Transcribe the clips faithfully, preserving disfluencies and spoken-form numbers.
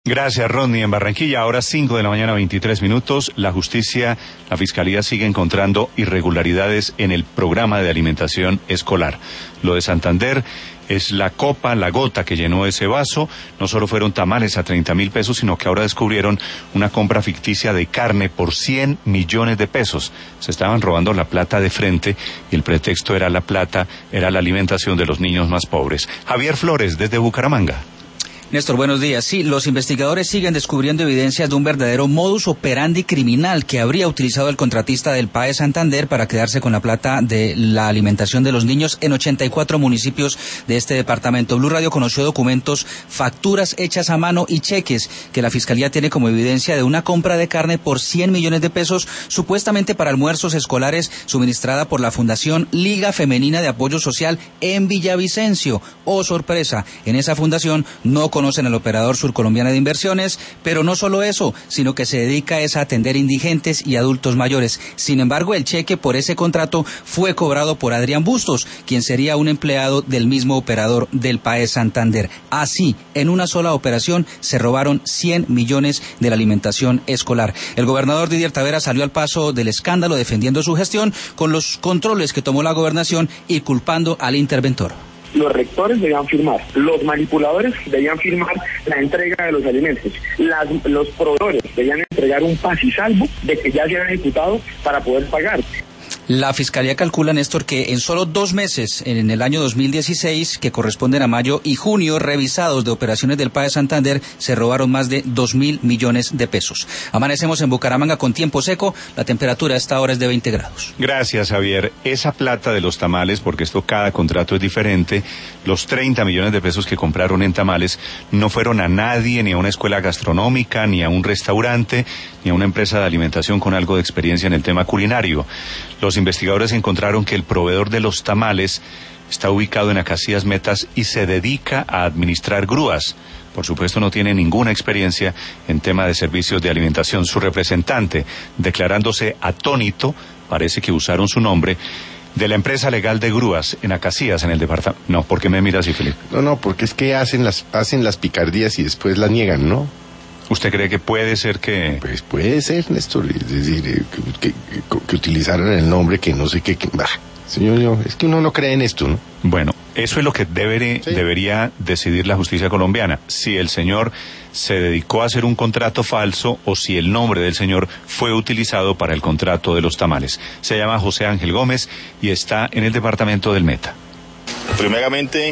Gracias, Rodney. En Barranquilla, ahora cinco de la mañana, veintitrés minutos. La justicia, la fiscalía sigue encontrando irregularidades en el programa de alimentación escolar. Lo de Santander es la copa, la gota que llenó ese vaso. No solo fueron tamales a treinta mil pesos, sino que ahora descubrieron una compra ficticia de carne por cien millones de pesos. Se estaban robando la plata de frente y el pretexto era la plata, era la alimentación de los niños más pobres. Javier Flores, desde Bucaramanga. Néstor, buenos días. Sí, los investigadores siguen descubriendo evidencias de un verdadero modus operandi criminal que habría utilizado el contratista del P A E Santander para quedarse con la plata de la alimentación de los niños en ochenta y cuatro municipios de este departamento. Blue Radio conoció documentos, facturas hechas a mano y cheques que la Fiscalía tiene como evidencia de una compra de carne por cien millones de pesos, supuestamente para almuerzos escolares, suministrada por la Fundación Liga Femenina de Apoyo Social en Villavicencio. Oh, sorpresa, en esa fundación no conocen al operador surcolombiano de inversiones, pero no solo eso, sino que se dedica es a atender indigentes y adultos mayores. Sin embargo, el cheque por ese contrato fue cobrado por Adrián Bustos, quien sería un empleado del mismo operador del P A E Santander. Así, en una sola operación se robaron cien millones de la alimentación escolar. El gobernador Didier Tavera salió al paso del escándalo defendiendo su gestión con los controles que tomó la gobernación y culpando al interventor. Los rectores debían firmar, los manipuladores debían firmar la entrega de los alimentos, Las, los proveedores debían entregar un paz y salvo de que ya se han ejecutado para poder pagar. La Fiscalía calcula, Néstor, que en solo dos meses, en el año dos mil dieciséis, que corresponden a mayo y junio, revisados de operaciones del P A E Santander, se robaron más de dos mil millones de pesos. Amanecemos en Bucaramanga con tiempo seco, la temperatura a esta hora es de veinte grados. Gracias, Javier. Esa plata de los tamales, porque esto cada contrato es diferente, los treinta millones de pesos que compraron en tamales no fueron a nadie, ni a una escuela gastronómica, ni a un restaurante, ni a una empresa de alimentación con algo de experiencia en el tema culinario. Los investigadores encontraron que el proveedor de los tamales está ubicado en Acacías Metas y se dedica a administrar grúas. Por supuesto, no tiene ninguna experiencia en tema de servicios de alimentación. Su representante, declarándose atónito, parece que usaron su nombre, de la empresa legal de grúas en Acacías, en el departamento. No, ¿por qué me miras así, Felipe? No, no, porque es que hacen las, hacen las picardías y después las niegan, ¿no? ¿Usted cree que puede ser que...? Pues puede ser, Néstor, es decir, que, que, que utilizaran el nombre que no sé qué... Que, bah, señor, yo, es que uno no cree en esto, ¿no? Bueno, eso es lo que debe, sí. debería decidir la justicia colombiana. Si el señor se dedicó a hacer un contrato falso o si el nombre del señor fue utilizado para el contrato de los tamales. Se llama José Ángel Gómez y está en el departamento del Meta. Primeramente,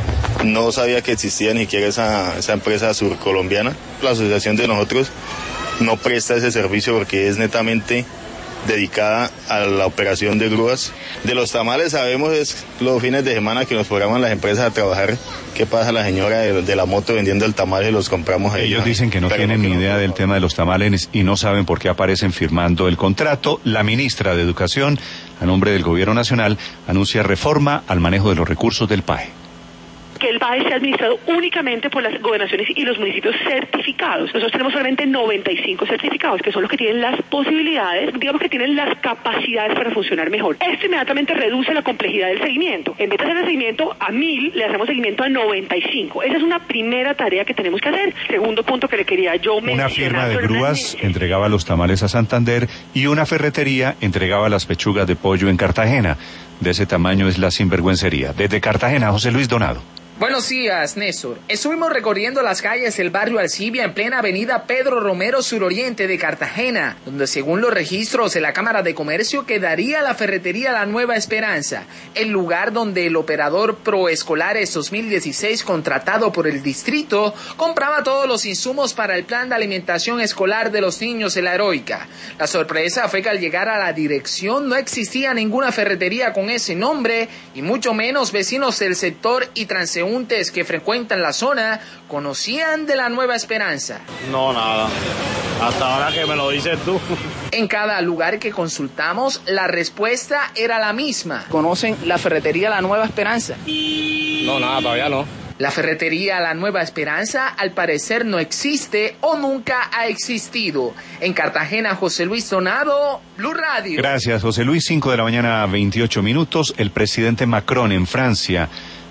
no sabía que existía ni siquiera esa, esa empresa surcolombiana. La asociación de nosotros no presta ese servicio porque es netamente dedicada a la operación de grúas. De los tamales sabemos es los fines de semana que nos programan las empresas a trabajar. ¿Qué pasa la señora de, de la moto vendiendo el tamal y los compramos a ellos? Ellos dicen que no Pero tienen ni idea no, del tema de los tamales y no saben por qué aparecen firmando el contrato. La ministra de Educación, a nombre del Gobierno Nacional, anuncia reforma al manejo de los recursos del P A E. Que el P A E sea administrado únicamente por las gobernaciones y los municipios certificados. Nosotros tenemos solamente noventa y cinco certificados, que son los que tienen las posibilidades, digamos que tienen las capacidades para funcionar mejor. Esto inmediatamente reduce la complejidad del seguimiento. En vez de hacer el seguimiento a mil, le hacemos seguimiento a noventa y cinco. Esa es una primera tarea que tenemos que hacer. Segundo punto que le quería yo mencionar. Una firma de grúas entregaba los tamales a Santander y una ferretería entregaba las pechugas de pollo en Cartagena. De ese tamaño es la sinvergüencería. Desde Cartagena, José Luis Donado. Buenos días, Néstor. Estuvimos recorriendo las calles del barrio Alcibia en plena avenida Pedro Romero suroriente de Cartagena, donde según los registros de la Cámara de Comercio quedaría la ferretería La Nueva Esperanza, el lugar donde el operador Proescolares dos mil dieciséis contratado por el distrito compraba todos los insumos para el plan de alimentación escolar de los niños de la Heroica. La sorpresa fue que al llegar a la dirección no existía ninguna ferretería con ese nombre y mucho menos vecinos del sector y transeúntes que frecuentan la zona conocían de La Nueva Esperanza. No, nada. Hasta ahora que me lo dices tú. En cada lugar que consultamos, la respuesta era la misma. ¿Conocen la ferretería La Nueva Esperanza? No, nada, todavía no. La ferretería La Nueva Esperanza al parecer no existe o nunca ha existido. En Cartagena, José Luis Donado, Blue Radio. Gracias, José Luis. cinco de la mañana, veintiocho minutos. El presidente Macron en Francia